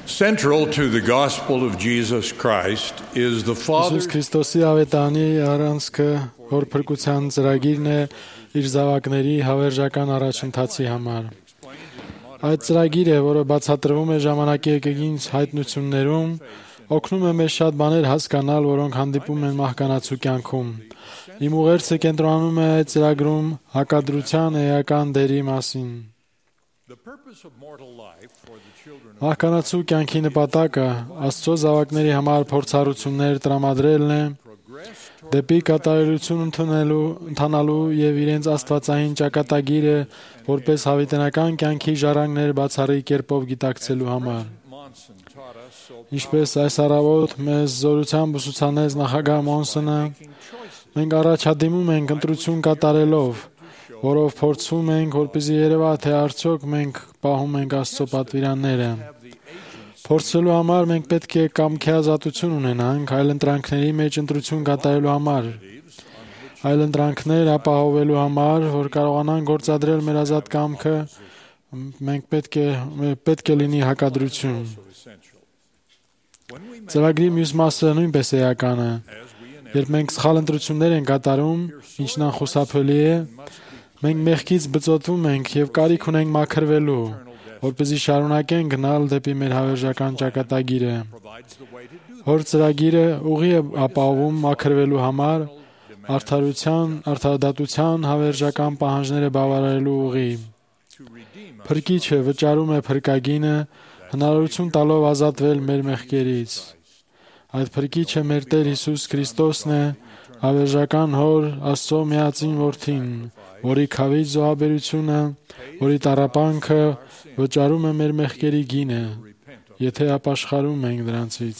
Central to the gospel of Jesus Christ is the Father. Հիսուս Քրիստոսի ավետանի առանցքը, որ փրկության ծրագիրն է իր զավակների հավերժական առաջընթացի համար։ Այդ ծրագիրը, որը բացատրվում է ժամանակի եկեղեցին հայտնություններում, օգնում է մեզ շատ բաներ հասկանալ, որոնք հանդիպում են մահկանացու կյանքում։ Իմ ուղերձը կենտրոնանում է այդ ծրագրում հակադրության էական դերի մասին։ Մահկանացու կյանքի նպատակը Աստծո զավակների համար փորձառություններ տրամադրելն է, դեպի կատարելություն ընթանալու եւ իրենց աստվածային ճակատագիրը որպես հավիտենական կյանքի ժառանգներ բացառիկ կերպով գիտակցելու համար։ Ինչպես այս առավոտ մեզ զորությամբ ուսուցանեց նախագահ Մոնսոնը, մենք առաջադիմում ենք ընտրություն կատարելով, որով փորձում ենք, որպեսզի երևա, թե արդյոք մենք պահում ենք Աստծո պատվիրանները։ Փորձելու համար մենք պետք է կամքի ազատություն ունենանք այլընտրանքների մեջ ընտրություն կատարելու համար։ Այլընտրանքներ ապահովելու համար, որ կարողանանք գործադրել մեր ազատ կամքը, մենք պետք է լինի հակադրություն։ Ծրագրի մյուս մասը նույնպես էական է։ Երբ մենք սխալ ընտրություններ ենք կատարում, ինչն անխուսափելի է, մենք մեղքից բծոտվում ենք եւ կարիք ունենք մաքրվելու, որպեսզի շարունակենք գնալ դեպի մեր հավերժական ճակատագիրը։ Հոր ծրագիրը ուղի է ապահովում մաքրվելու համար, արդարադատության հավերժական պահանջները բավարարելու ուղի։ Փրկիչը վճարում է փրկագինը, հնարավորություն տալով ազատվել մեր մեղքերից։ Այդ փրկիչը մեր Տեր Հիսուս Քրիստոսն է, հավերժական Հոր Աստծո միածին Որդին, որի քավի զոհաբերությունը, որի տառապանքը վճարում է մեր մեղքերի գինը, եթե ապաշխարում ենք դրանցից։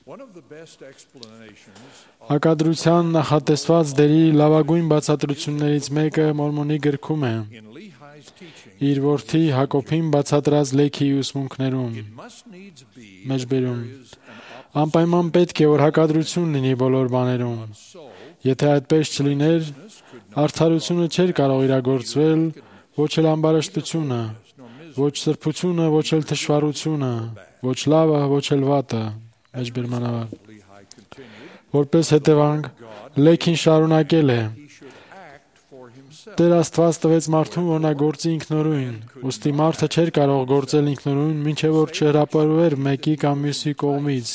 Հակադրության նախատեսված դերի լավագույն բացատրություններից մեկը Մորմոնի գրքում է, իր որդի Հակոբին բացատրած լեքի ուսմունքներում, մեջբերում։ Անպայման պետք է, որ հակադրություն լինի բոլոր բաներում։ Եթե այդպես չլիներ, արդարությունը չէր կարող իրագործվել, ոչ էլ ամբարշտությունը, ոչ սրբությունը, ոչ էլ թշվառությունը, ոչ լավը, ոչ էլ վատը, մեջբերմանավար։ Որպես հետևանք, լեքին շարունակել է։ Տեր Աստված տվեց մարդուն, որ նա գործի ինքնուրույն, ուստի մարդը չէր կարող գործել ինքնուրույն, մինչև որ չհրապարվեր մեկի կամ մյուսի կողմից։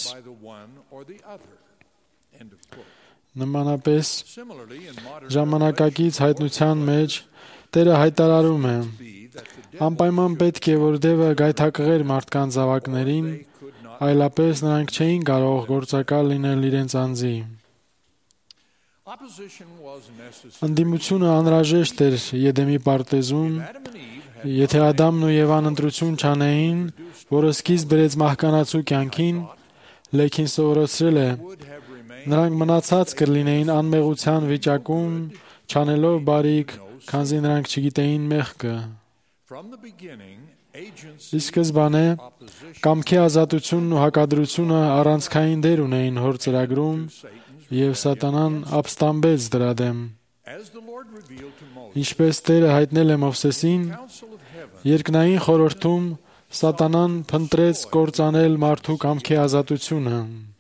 Նմանապես, ժամանակակից հայտնության մեջ Տերը հայտարարում է. անպայման պետք է, որ դևը գայթակղեր մարդկանց զավակներին, այլապես նրանք չէին կարող գործակալ լինել իրենց անձի։ Ընդդիմությունը անհրաժեշտ էր Եդեմի պարտեզում, եթե Ադամն ու Եվան ընտրություն չանեին, որը սկիզբ բերեց մահկանացու կյանքին, լեքին սովորեցրել է, նրանք մնացած կլինեին անմեղության վիճակում, չանելով բարիք, քանզի նրանք չգիտեին մեղքը։ Ի սկզբանե, կամքի ազատությունն ու հակադրությունը առանցքային դեր ունեին Հոր ծրագրում, և Սատանան ապստամբեց դրա դեմ։ Ինչպես Տերը հայտնել է Մովսեսին, երկնային խորհրդում Սատանան փնտրեց կործանել մարդու կամքի ազատությունը։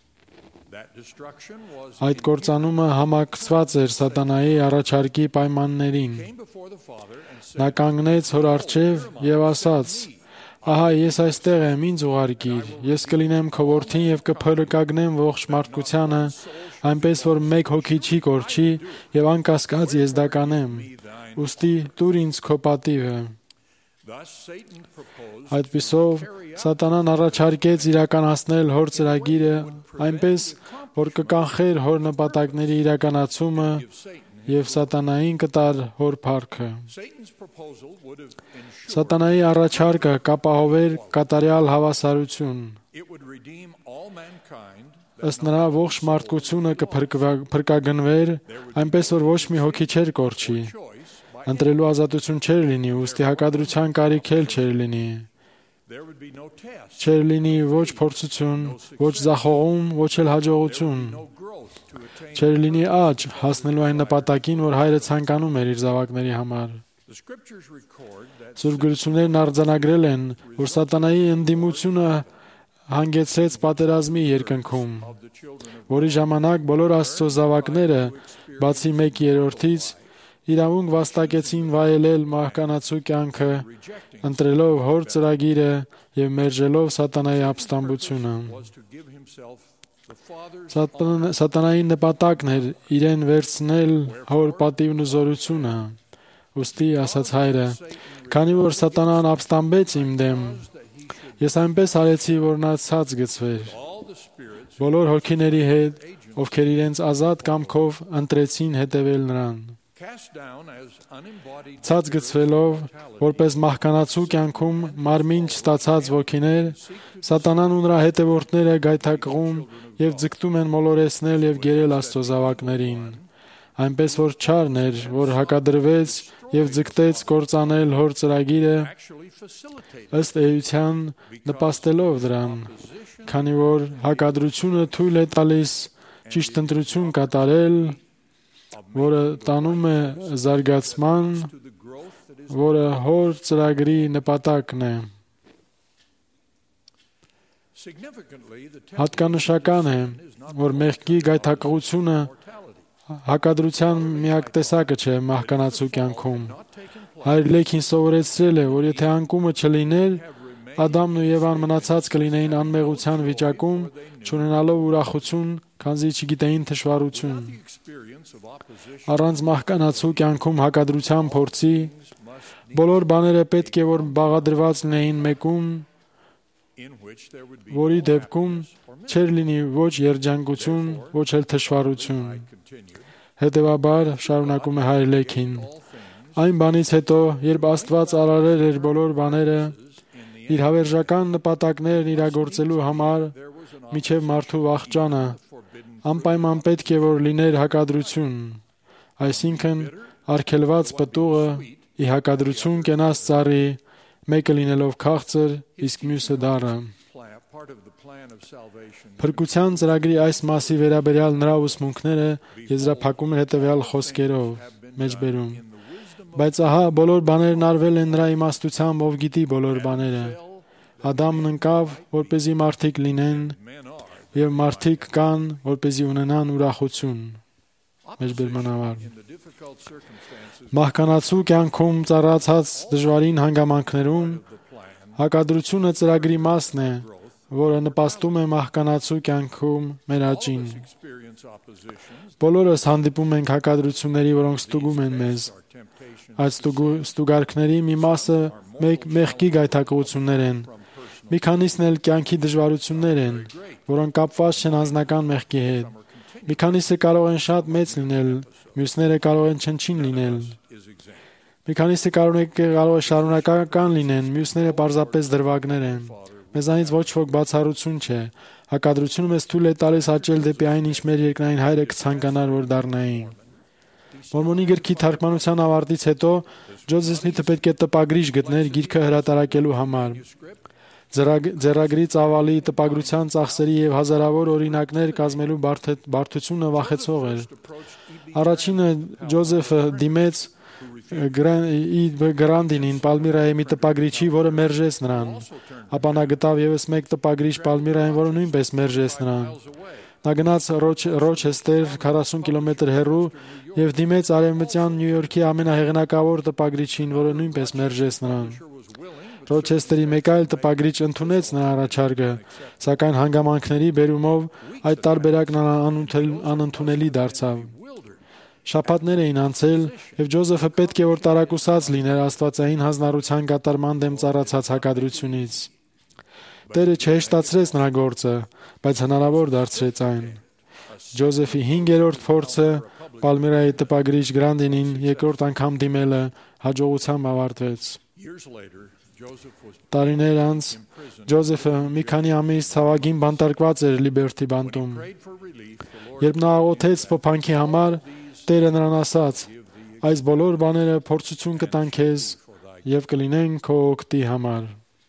Այդ կործանումը համակցված էր Սատանայի առաջարկի պայմաններին։ Նա կանգնեց Հոր առջև և ասաց. «Ահա ես այստեղ եմ, ինձ ուղարկիր, ես կլինեմ քո որդին և կփրկագնեմ ողջ մարդկությանը, այնպես որ մեկ հոգի չի կորչի և անկասկած ես դա կանեմ, ուստի տուր ինձ քո պատիվը»։ Այդպիսով Սատանան առաջարկեց իրականացնել Հոր ծրագիրը այնպես, որ կկանխեր Հոր նպատակների իրականացումը և Սատանային կտար Հոր փառքը։ Սատանայի առաջարկը կապահովեր կատարյալ հավասարություն։ Ըստ նրա ողջ մարդկությունը կփրկագնվեր, այնպես որ ոչ մի հոգի չէր կորչի։ Ընտրելու ազատություն չէր լինի, ուստի հակադրության կարիք էլ չէր լինի։ Չէր լինի ոչ փորձություն, ոչ ձախողում, ոչ էլ հաջողություն։ Չէր լինի աճ հասնելու այն նպատակին, որ Հայրը ցանկանում էր իր զավակների համար։ Սուրբ գրություններն արձանագրել են, որ Սատանայի ընդդիմությունը հանգեցրեց պատերազմի երկնքում, որի ժամանակ բոլոր Աստծո զավակները, բացի 1/3-ից, իրավունք վաստակեցին վայելել մահկանացու կյանքը, ընտրելով Հոր ծրագիրը եւ մերժելով սատանայի ապստամբությունը։ Սատանայի նպատակն էր իրեն վերցնել Հոր պատիվն ու զորությունը։ Ուստի ասաց Հայրը. «Քանի որ սատանան ապստամբեց իմ դեմ, ես այնպես արեցի, որ նա ցած գցվեր»։ Բոլոր հոգիների հետ, ովքեր իրենց ազատ կամքով ընտրեցին հետևել նրան։ Ցած գցվելով, որպես մահկանացու կյանքում մարմին չստացած ոգիներ, սատանան ու նրա հետևորդները գայթակղում եւ ձգտում են մոլորեցնել եւ գերել Աստծո զավակներին։ Այնպես որ չարն էր, որ հակադրվեց եւ ձգտեց կործանել Հոր ծրագիրը, ըստ էության նպաստելով դրան, քանի որ հակադրությունը թույլ է տալիս ճիշտ ընտրություն կատարել, որը տանում է զարգացման, որը Հոր ծրագրի նպատակն է։ Հատկանշական է, որ մեղքի գայթակղությունը հակադրության միակ տեսակը չէ մահկանացու կյանքում։ Հայր Լեքին սովորեցրել է, որ եթե անկումը չլիներ, Ադամն ու Եվան մնացած կլինեին անմեղության վիճակում, չունենալով ուրախություն, քանզի չգիտեին թշվառություն։ Առանց մահկանացու կյանքում հակադրության փորձի, բոլոր բաները պետք է որ բաղադրված լինեին մեկում, որի դեպքում չէր լինի ոչ երջանկություն, ոչ էլ թշվառություն։ Հետևաբար, շարունակում է Հայր Լեքին, այն բանից հետո, երբ Աստված արարել էր բոլոր բաները, իր հավերժական նպատակներն իրագործելու համար, մինչև մարդու վախճանը, անպայման պետք է որ լիներ հակադրություն, այսինքն արգելված պտուղը ի հակադրություն կենաց ծառի, մեկը լինելով քաղցր, իսկ մյուսը դառը։ Փրկության ծրագրի այս մասի վերաբերյալ նրա ուսմունքները եզրափակում են հետևյալ խոսքերով. մեջբերում. Բայց ահա բոլոր բաներն արվել են նրա իմաստությամբ, ով գիտի բոլոր բաները։ Ադամն ընկավ, որպեսզի մարդիկ լինեն, եւ մարդիկ կան, որպեսզի ունենան ուրախություն։ Մեջբերման ավար։ Մահկանացու կյանքում ծառացած դժվարին հանգամանքներում հակադրությունը ծրագրի մասն է, որը նպաստում է մահկանացու կյանքում մեր աճին։ Բոլորս հանդիպում ենք հակադրությունների, որոնք ստուգում են մեզ։ Այդ ստուգարքների մի մասը մեղքի գայթակղություններ են։ Մի քանիսն էլ կյանքի դժվարություններ են, որոնք կապված չեն անձնական մեղքի հետ։ Մի քանիսը կարող են շատ մեծ լինել, մյուսները կարող են չնչին լինել։ Մի քանիսը կարող է շարունակական լինեն, մյուսները պարզապես դրվագներ են։ Մեզանից ոչ ոք բացառություն չէ։ Հակադրությունը մեզ թույլ է տալիս աճել դեպի այն, ինչ մեր երկնային Հայրը կցանկանար, որ դառնային։ Մորմոնի գրքի թարգմանության ավարտից հետո Ջոզեֆ Սմիթը պետք է տպագրիչ գտներ գիրքը հրատարակելու համար։ Ձեռագրի ծավալի, տպագրության ծախսերի եւ հազարավոր օրինակներ կազմելու բարդությունը վախեցող էր։ Առաջինը Ջոզեֆը դիմեց Գրանդինին, Պալմիրայի մի տպագրիչի, որը մերժեց նրան։ Ապա նա գտավ եւս մեկ տպագրիչ Պալմիրային, որը նույնպես մերժեց նրան։ Նա գնաց Ռոչեստեր 40 կիլոմետր հեռու եւ դիմեց արևմտյան Նյու Յորքի ամենահեղինակավոր տպագրիչին, որը նույնպես մերժեց նրան։ Ռոչեստերի մեկ այլ տպագրիչ ընդունեց նրա առաջարկը, սակայն հանգամանքների բերումով այդ տարբերակն անընդունելի դարձավ։ Շաբաթներ էին անցել, եւ Ջոզեֆը պետք է որ տարակուսած լիներ աստվածային հանձնառության կատարման դեմ ծառացած հակադրությունից։ Տերը չհեշտացրեց նրա գործը, բայց հնարավոր դարձրեց այն։ Ջոզեֆի 5-րդ փորձը Պալմիրայի տպագրիչ Գրանդինին երկրորդ անգամ դիմելը հաջողությամբ ավարտվեց։ Տարիներ անց Ջոզեֆը մի քանի ամիս ցավագին բանտարկված էր Լիբերթի բանտում։ Երբ նա աղոթեց փոփանքի համար, Տերը նրան ասաց. «Այս բոլոր բաները փորձություն կտան քեզ եւ կլինեն քո օգտի համար»։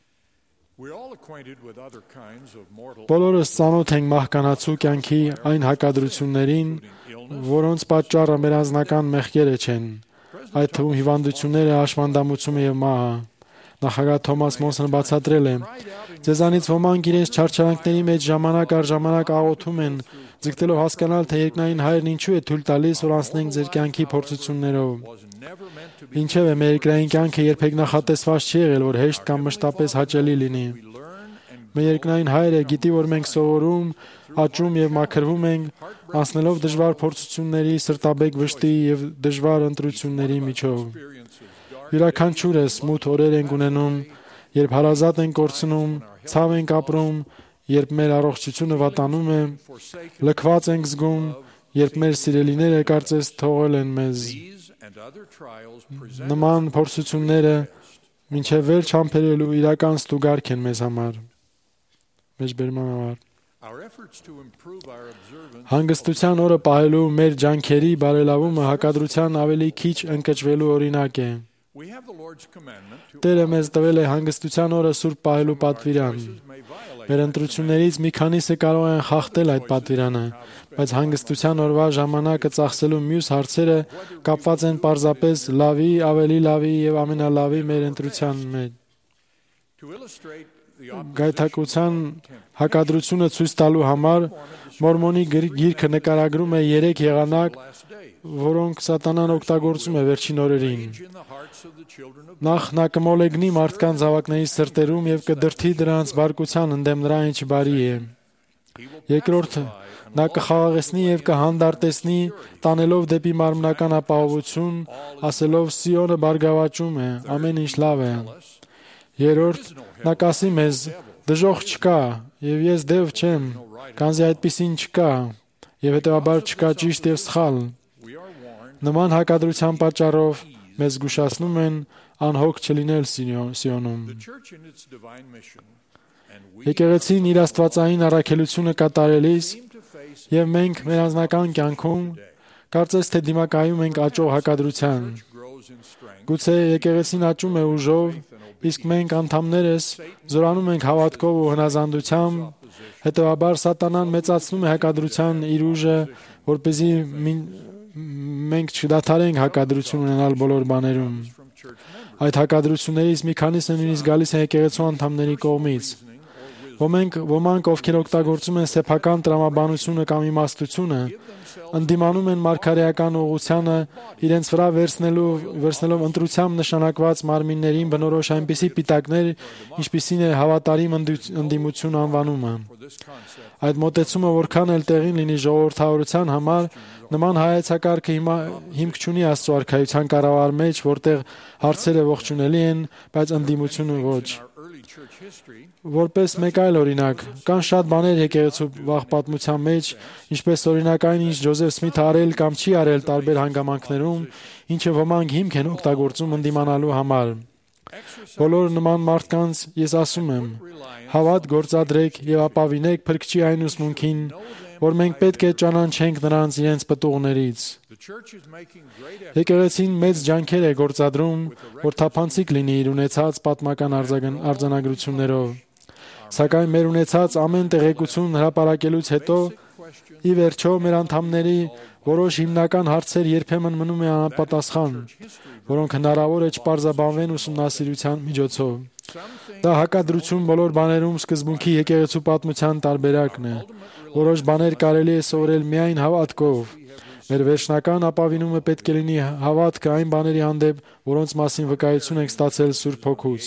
Բոլորս ծանոթ ենք մահկանացու կյանքի այն հակադրություններին, որոնց պատճառը մեր անձնական մեղքերը չեն, այդ թվում հիվանդությունները, հաշմանդամությունը եւ մահը։ Նախագահ Թոմաս Մոնսոնը բացատրել է. «Ձեզանից ոմանք իրենց չարչարանքների մեջ ժամանակ առ ժամանակ աղոթում են, ձգտելով հասկանալ, թե երկնային Հայրն ինչու է թույլ տալիս, որ անցնենք ձեր կյանքի փորձություններով։ Ինչևէ, մեր երկրային կյանքը երբեք նախատեսված չի եղել, որ հեշտ կամ մշտապես հաճելի լինի։ Մեր երկնային Հայրը գիտի, որ մենք սովորում, աճում եւ մաքրվում ենք, անցնելով դժվար փորձությունների, սրտաբեկ վշտի եւ դժվար ընտրությունների միջով։ Յուրաքանչյուրս մութ օրեր ենք ունենում, երբ հարազատ ենք կորցնում, ցավ ենք ապրում, երբ մեր առողջությունը վատանում է, լքված ենք զգում, երբ մեր սիրելիները կարծես թողել են մեզ։ Նման փորձությունները մինչև վերջ համբերելու իրական ստուգարք են մեզ համար։ Հանգստության օրը պահելու մեր ջանքերի բարելավումը հակադրության ավելի քիչ ընկճվելու օրինակ է։ Տերը մեզ տվել է հանգստության օրը սուրբ պահելու պատվիրան։ Մեր ընտրություններից մի քանիսը կարող են խախտել այդ պատվիրանը, բայց հանգստության օրվա ժամանակը ծախսելու մյուս հարցերը կապված են պարզապես լավի, ավելի լավի եւ ամենալավի մեր ընտրության մեջ։ Գայթակղության հակադրությունը ցույց տալու համար Մորմոնի գիրքը նկարագրում է 3 եղանակ, որոնք սատանան օգտագործում է վերջին օրերին։ Նախ նա կմոլեգնի մարդկանց զավակների սրտերում եւ կդրթի դրանց բարկության ընդդեմ նրա ինչ բարի է։ Երկրորդ, նա կխաղաղեցնի եւ կհանդարտեցնի, տանելով դեպի մարմնական ապահովություն, ասելով Սիոնը բարգավաճում է, ամեն ինչ լավ է։ Երրորդ, նա կասի մեզ. դժոխք չկա, եւ ես դև չեմ, քանզի այդպիսին չկա, եւ հետեւաբար չկա ճիշտ եւ սխալ։ Նման հակադրության պատճառով մեզ զգուշացնում են անհոգ չլինել Սիոնում։ Եկեղեցին իր աստվածային առաքելությունը կատարելիս եւ մենք մեր անձնական կյանքում կարծես թե դիմակայում ենք աճող հակադրության։ Գուցե եկեղեցին աճում է ուժով, իսկ մենք անդամներս զորանում ենք հավատքով ու հնազանդությամբ, հետեւաբար սատանան մեծացնում է հակադրության իր ուժը, որպեսզի մենք չդադարենք հակադրություն ունենալ բոլոր բաներում։ Այդ հակադրություններից մի քանիսը նույնիսկ գալիս են եկեղեցու անդամների կողմից։ Ոմանք, ովքեր օգտագործում են սեփական տրամաբանությունը կամ իմաստությունը, ընդդիմանում են մարգարեական ուղղությանը, իրենց վրա վերցնելով ընտրությամբ նշանակված մարմիններին բնորոշ այնպիսի պիտակներ, ինչպիսին է հավատարիմ ընդդիմություն անվանումը։ Այդ մոտեցումը որքան էլ տեղին լինի ժողովրդավարության համար, նման հայեցակարգը հիմք չունի Աստծո արքայության կառավար մեջ, որտեղ հարցերը ողջունելի են, բայց ընդդիմությունը ոչ։ Որպես մեկ այլ օրինակ, կան շատ բաներ եկեղեցու վաղ պատմության մեջ, ինչպես օրինակ այն, ինչ Ջոզեֆ Սմիթը արել կամ չի արել տարբեր հանգամանքներում, ինչը ոմանք հիմք են օգտագործում ընդդիմանալու համար։ Բոլոր նման մարդկանց ես ասում եմ. հավատ գործադրեք եւ ապավինեք Փրկչի այն ուսմունքին, որ մենք պետք է ճանաչենք նրանց իրենց պտուղներից։ Եկեղեցին մեծ ջանքեր է գործադրում, որ թափանցիկ լինի իր ունեցած պատմական արձանագրություններով։ Սակայն մեր ունեցած ամեն տեղեկություն հրապարակելուց հետո, ի վերջո մեր անդամների որոշ հիմնական հարցեր երբեմն մնում են անպատասխան, որոնք հնարավոր է չպարզաբանվեն ուսումնասիրության միջոցով։ Դա հակադրություն բոլոր բաներում սկզբունքի եկեղեցու պատմության տարբերակն է։ Որոշ բաներ կարելի է սովորել միայն հավատքով։ Մեր վերջնական ապավինումը պետք է լինի հավատքը այն բաների հանդեպ, որոնց մասին վկայություն ենք ստացել Սուրբ Հոգուց։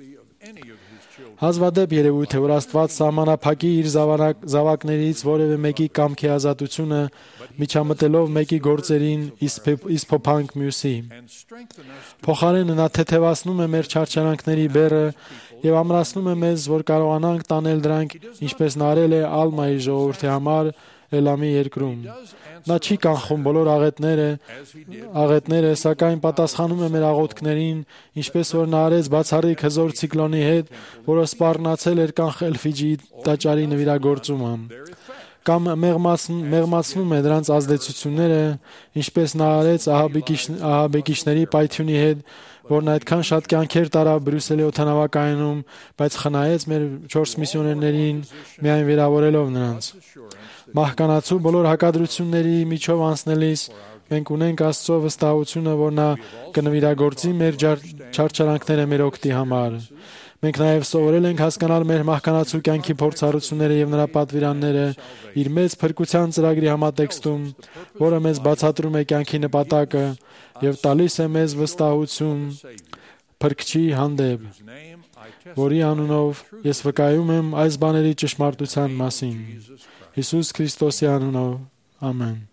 Հազվադեպ երևույթ է, որ Աստված սահմանափակի իր զավակներից որևէ մեկի կամքի ազատությունը, միջամտելով մեկի գործերին, իսկ փոփանք մյուսի։ Փոխարենը նա թեթևացնում է մեր չարչարանքների բեռը եւ ամրացնում է մեզ, որ կարողանանք տանել դրանք, ինչպես նա արել է Ալմայի ժողովրդի համար Էլամի երկրում։ Նա չի կանխում բոլոր աղետները, սակայն պատասխանում է մեր աղոթքներին, ինչպես որ նա արեց բացառիկ հզոր ցիկլոնի հետ, որը սպառնացել էր կանխել Ֆիջիի տաճարի նվիրագործումը, կամ մեղմացնում է դրանց ազդեցությունները, ինչպես նա արեց ահաբեկիչների պայթյունի հետ, որն այդքան շատ կյանքեր տարավ Բրյուսելի օդանավակայանում, բայց խնայեց մեր 4 միսիոներներին, միայն վիրավորելով նրանց։ Մահկանացու բոլոր հակադրությունների միջով անցնելիս մենք ունենք Աստծո վստահությունը, որ նա կնվիրագործի մեր չարչարանքները մեր օգտի համար։ Մենք նաև սովորել ենք հասկանալ մեր մահկանացու կյանքի փորձառությունները եւ նրա պատվիրանները իր մեծ փրկության ծրագրի համատեքստում, որը մեզ բացատրում է կյանքի նպատակը եւ տալիս է մեզ վստահություն Փրկչի հանդեպ, որի անունով ես վկայում եմ այս բաների ճշմարտության մասին։ Հիսուս Քրիստոսի անունով։ Ամեն։